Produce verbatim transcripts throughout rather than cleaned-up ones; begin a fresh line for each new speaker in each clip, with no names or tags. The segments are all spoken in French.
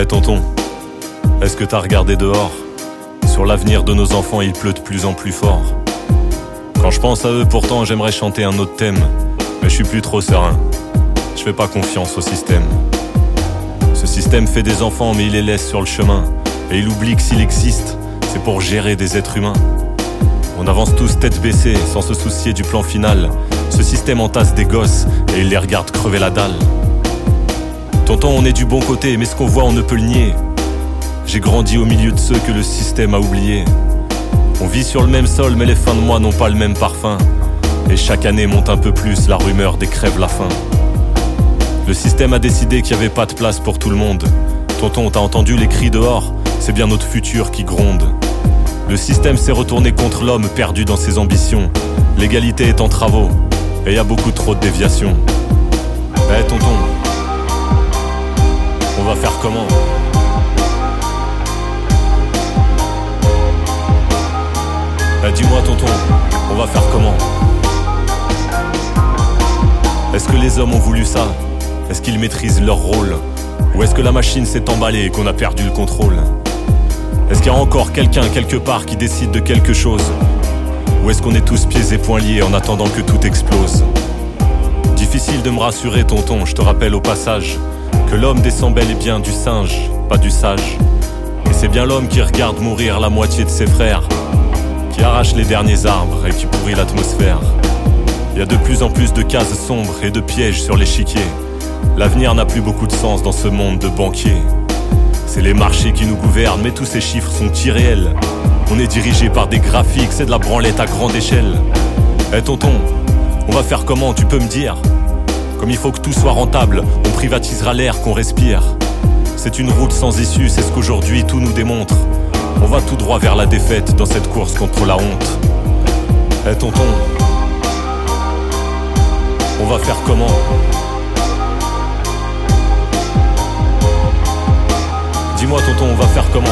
Eh tonton, est-ce que t'as regardé dehors? Sur l'avenir de nos enfants, il pleut de plus en plus fort. Quand je pense à eux, pourtant, j'aimerais chanter un autre thème. Mais je suis plus trop serein. Je fais pas confiance au système. Ce système fait des enfants, mais il les laisse sur le chemin. Et il oublie que s'il existe, c'est pour gérer des êtres humains. On avance tous tête baissée, sans se soucier du plan final. Ce système entasse des gosses, et il les regarde crever la dalle. Tonton, on est du bon côté, mais ce qu'on voit, on ne peut le nier. J'ai grandi au milieu de ceux que le système a oubliés. On vit sur le même sol, mais les fins de mois n'ont pas le même parfum. Et chaque année monte un peu plus la rumeur des crèves la faim. Le système a décidé qu'il n'y avait pas de place pour tout le monde. Tonton, t'as entendu les cris dehors? C'est bien notre futur qui gronde. Le système s'est retourné contre l'homme perdu dans ses ambitions. L'égalité est en travaux, et y a beaucoup trop de déviations. Eh hey, tonton, on va faire comment? Eh, dis-moi tonton, on va faire comment? Est-ce que les hommes ont voulu ça? Est-ce qu'ils maîtrisent leur rôle? Ou est-ce que la machine s'est emballée et qu'on a perdu le contrôle? Est-ce qu'il y a encore quelqu'un quelque part qui décide de quelque chose? Ou est-ce qu'on est tous pieds et poings liés en attendant que tout explose? Difficile de me rassurer tonton, je te rappelle au passage que l'homme descend bel et bien du singe, pas du sage. Et c'est bien l'homme qui regarde mourir la moitié de ses frères, qui arrache les derniers arbres et qui pourrit l'atmosphère. Il y a de plus en plus de cases sombres et de pièges sur l'échiquier. L'avenir n'a plus beaucoup de sens dans ce monde de banquiers. C'est les marchés qui nous gouvernent, mais tous ces chiffres sont irréels. On est dirigé par des graphiques, c'est de la branlette à grande échelle. Eh hey, tonton, on va faire comment, tu peux me dire? Comme il faut que tout soit rentable, on privatisera l'air qu'on respire. C'est une route sans issue, c'est ce qu'aujourd'hui tout nous démontre. On va tout droit vers la défaite dans cette course contre la honte. Eh hey, tonton, on va faire comment? Dis-moi tonton, on va faire comment?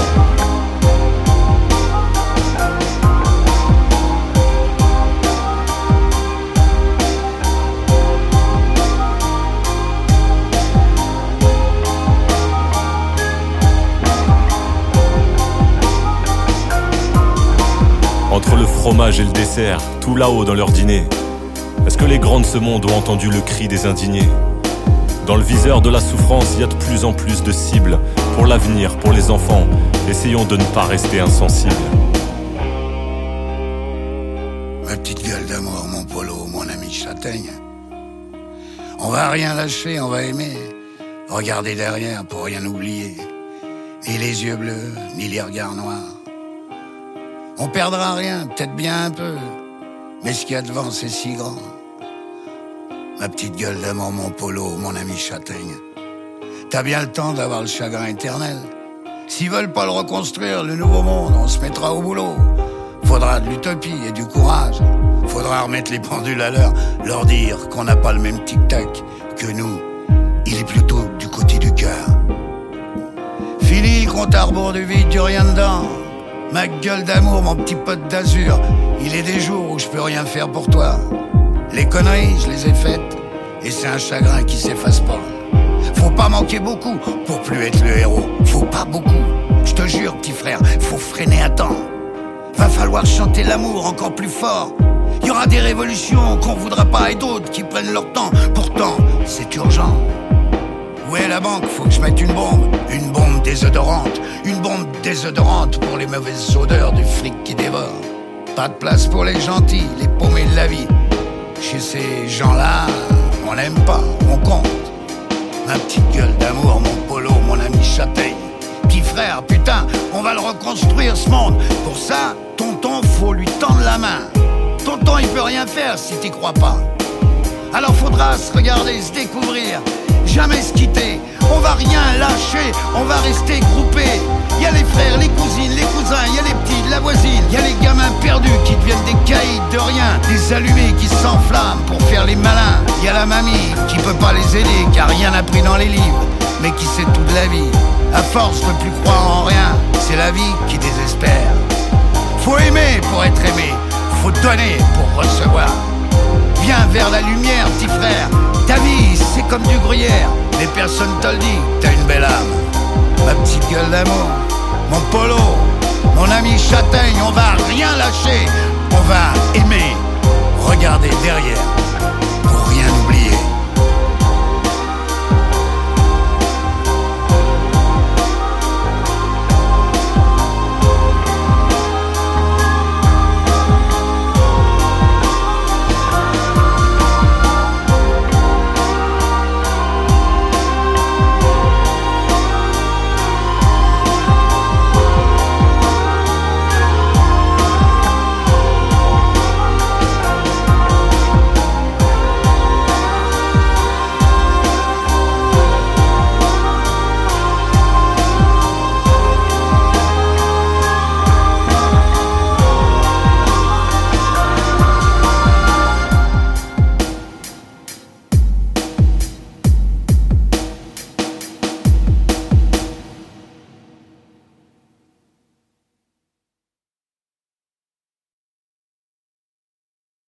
Entre le fromage et le dessert, tout là-haut dans leur dîner, est-ce que les grands de ce monde ont entendu le cri des indignés? Dans le viseur de la souffrance, il y a de plus en plus de cibles. Pour l'avenir, pour les enfants, essayons de ne pas rester insensibles.
Ma petite gueule d'amour, mon polo, mon ami châtaigne. On va rien lâcher, on va aimer. Regarder derrière pour rien oublier. Ni les yeux bleus, ni les regards noirs. On perdra rien, peut-être bien un peu, mais ce qu'il y a devant, c'est si grand. Ma petite gueule d'amour, mon polo, mon ami châtaigne. T'as bien le temps d'avoir le chagrin éternel. S'ils veulent pas le reconstruire, le nouveau monde, on se mettra au boulot. Faudra de l'utopie et du courage. Faudra remettre les pendules à l'heure, leur dire qu'on n'a pas le même tic-tac que nous. Il est plutôt du côté du cœur. Fini le compte à rebours du vide, du rien dedans. Ma gueule d'amour, mon petit pote d'azur. Il est des jours où je peux rien faire pour toi. Les conneries, je les ai faites, et c'est un chagrin qui s'efface pas. Faut pas manquer beaucoup pour plus être le héros. Faut pas beaucoup, je te jure petit frère, faut freiner à temps. Va falloir chanter l'amour encore plus fort. Il y aura des révolutions qu'on voudra pas et d'autres qui prennent leur temps. Pourtant, c'est urgent. Où est la banque? Faut que je mette une bombe. Une bombe désodorante. Une bombe désodorante pour les mauvaises odeurs du fric qui dévore. Pas de place pour les gentils, les paumés de la vie. Chez ces gens-là, on n'aime pas, on compte. Ma petite gueule d'amour, mon polo, mon ami châtaigne. Petit frère, putain, on va le reconstruire ce monde. Pour ça, tonton, faut lui tendre la main. Tonton, il peut rien faire si t'y crois pas. Alors faudra se regarder, se découvrir, jamais se quitter. On va rien lâcher, on va rester groupés. Y a les frères, les cousines, les cousins, y a les petits de la voisine. Y a les gamins perdus qui deviennent des caïds de rien. Des allumés qui s'enflamment pour faire les malins. Y a la mamie qui peut pas les aider car rien n'a pris dans les livres, mais qui sait toute la vie. À force de plus croire en rien, c'est la vie qui désespère. Faut aimer pour être aimé, faut donner pour recevoir. Viens vers la lumière, petit frère. Ta vie, c'est comme du gruyère, mais personne te le dit, t'as une belle âme. Ma petite gueule d'amour, mon polo, mon ami châtaigne, on va rien lâcher, on va aimer, regarder derrière.